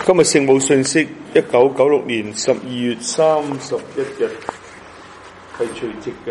今日聖母信息，1996年12月31日係除夕嘅。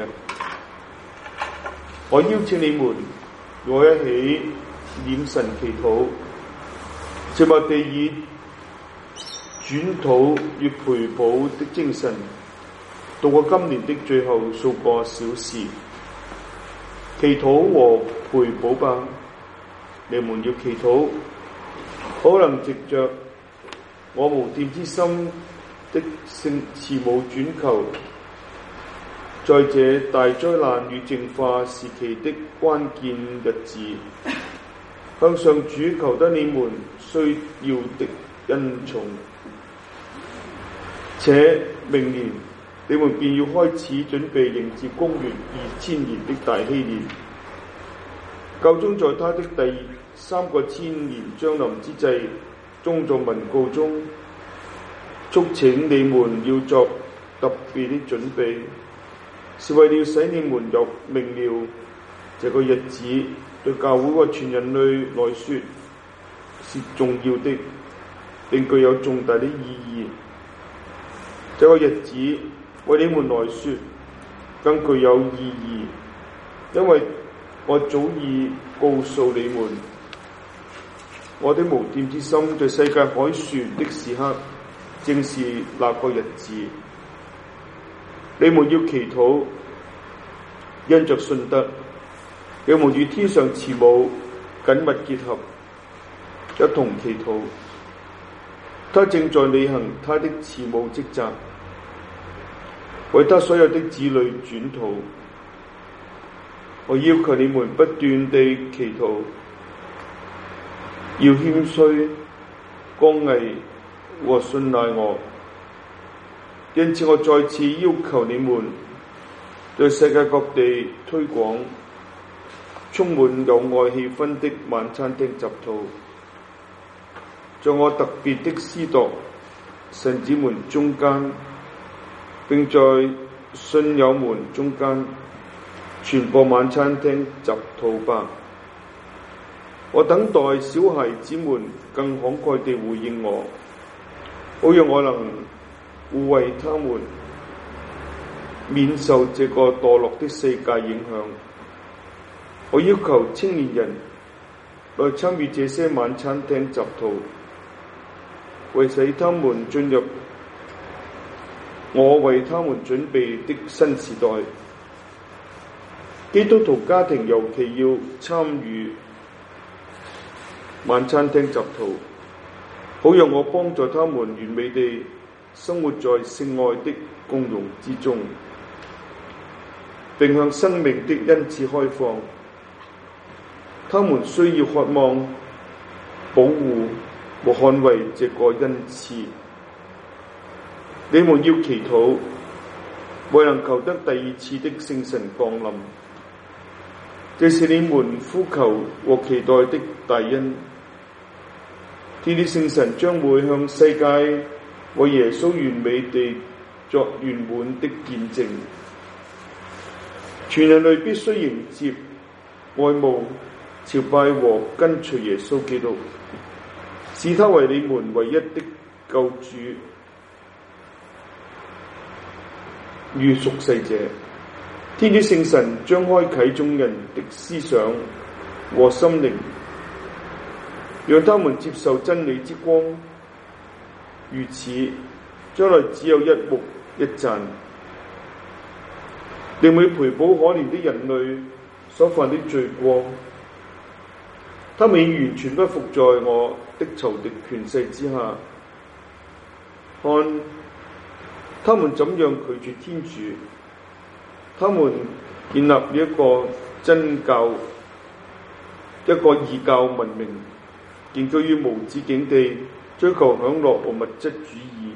我邀請你們與我一起念神祈禱，切莫地以轉禱與賠補的精神，度過今年的最後數個小時。祈禱和賠補吧，你們要祈禱，可能藉着我無玷之心的聖慈母轉求，在這大災難與淨化時期的關鍵日子，向上主求得你們需要的恩寵。且明年你們便要開始準備迎接公元2000年的大禧年。教宗在他的第3個千年將臨之際，宗座文告中促請你們要作特別的準備，是為了使你們有明了這個日子對教會和全人類來說是重要的，並具有重大的意義。這個日子為你們來說更具有意義，因為我早已告訴你們，我的無玷之心在世界凱旋的時刻正是那個日子。你們要祈禱，因着信德，你們與天上慈母緊密結合，一同祈禱。他正在履行他的慈母職責，為他所有的子女轉禱。我要求你們不斷地祈禱，要謙虛、剛毅和信賴我。因此我再次要求你們對世界各地推廣充滿友愛氣氛的晚餐廳習禱，在我特別的司鐸神子們中間，並在信友們中間傳播晚餐廳習禱吧。我等待小孩子們更慷慨地回應我，好讓我能護衛他們免受這個墮落的世界影響。我要求青年人來參與這些晚餐廳習禱，為使他們進入我為他們準備的新時代。基督徒家庭尤其要參與晚餐廳習禱，好讓我幫助他們完美地生活在聖愛的共融之中，並向生命的恩賜開放。他們需要渴望保護和捍衛這個恩賜。你們要祈禱，為能求得第2次的聖神降臨，這是你們呼求和期待的大恩。天主聖神將會向世界為耶穌完美地作圓滿的見證。全人類必須迎接、愛慕、朝拜和跟隨耶穌基督，視他為你們唯一的救主與贖世者。天主聖神將開啟眾人的思想和心靈，讓他們接受真理之光。如此，將來只有一目一讚，定會賠補可憐的人類所犯的罪過。他們已完全不服在我的仇敵權勢之下。看，他們怎樣拒絕天主！他們建立一個真教，一個異教文明，建基於無止境地追求享樂和物質主義。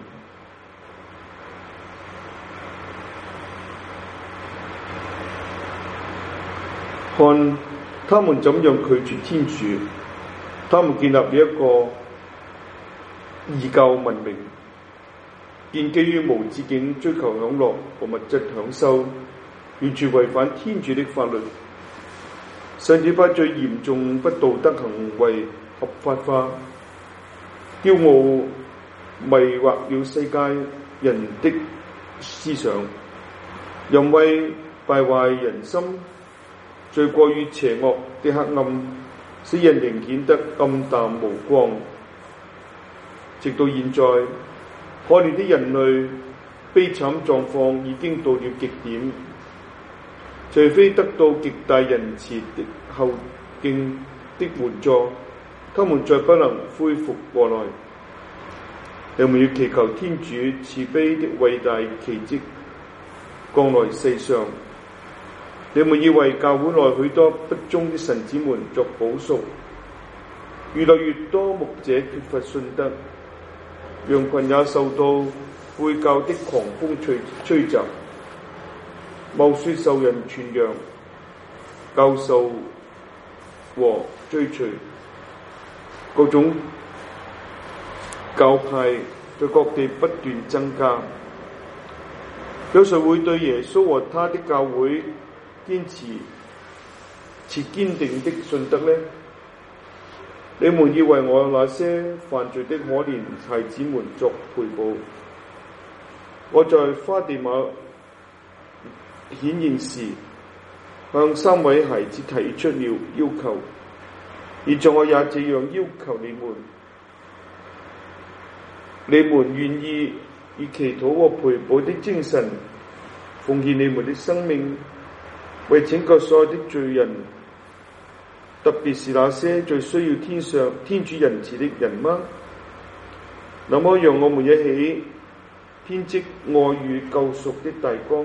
看，他們怎樣拒絕天主！他們建立一個異教文明，建基於無止境追求享樂和物質享受，完全違反天主的法律，甚至把最嚴重不道德行為合法化。驕傲迷惑了世界人的思想，人為敗壞人心，罪過與邪惡的黑暗，使人仍顯得暗淡無光。直到現在，可憐的人類悲慘狀況已經到了極點，除非得到極大仁慈的後勁的援助，他們再不能恢復過來。你們要祈求天主慈悲的偉大奇蹟降來世上。你們要為教會內許多不忠的臣子們作補贖，越來越多牧者缺乏信德，羊群也受到背教的狂風吹襲，冒說受人傳揚、教授和追隨，各種教派在各地不斷增加。有誰會對耶穌和他的教會堅持堅定的信德呢？你們要為我那些犯罪的可憐孩子們作賠補。我在花地瑪顯現時，向3位孩子提出了要求，現在我也這樣要求你們。你們願意以祈禱和賠補的精神，奉獻你們的生命，為拯救所有的罪人，特別是那些最需要天主仁慈的人嗎？那麼讓我們一起編織愛與救贖的大綱，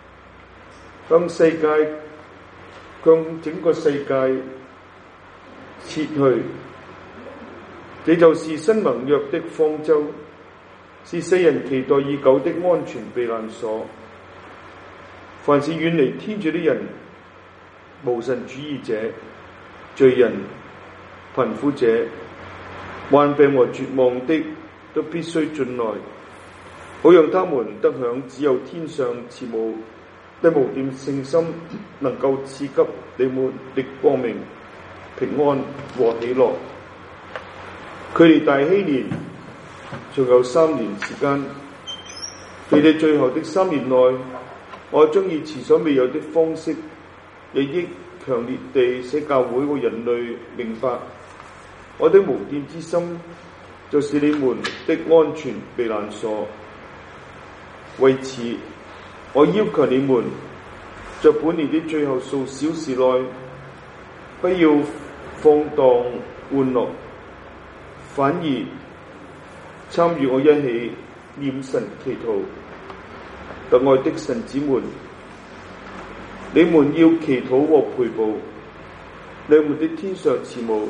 向整個世界撤去。這就是新盟約的方舟，是世人期待已久的安全避難所。凡是遠離天主的人，無神主義者、罪人、貧苦者、患病和絕望的，都必須進來，好讓他們得享只有天上慈母的無玷聖心能夠賜給你們的光明、平安和喜樂。距離大禧年仲有3年時間，在這最後的3年內，我將以前所未有的方式，日益強烈地使教會和人類明白，我的無玷之心就是你們的安全避難所。為此，我要求你們在本年的最後數小時內，不要放蕩玩樂，反而參與我一起念神祈禱。特愛的臣子們，你們要祈禱和賠補，你們的天上慈母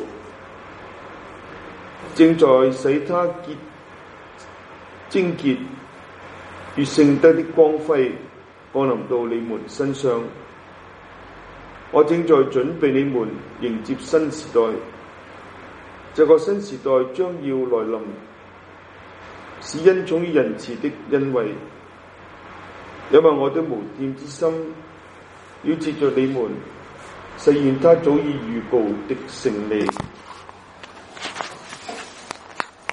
正在使他貞潔與聖德的光輝降臨到你們身上。我正在準備你們迎接新時代，這個新時代將要來臨，是恩寵與仁慈的恩惠，因為我的無玷之心要藉着你們實現他早已預報的勝利。